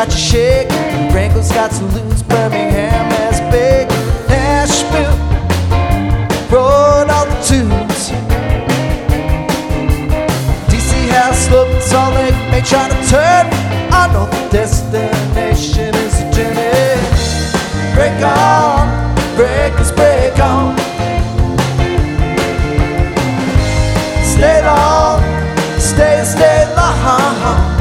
got you shaking, Wrangles got saloons, Birmingham has big, Nashville rolled all the tunes. DC has slopes, Salt Lake may try to turn. I know that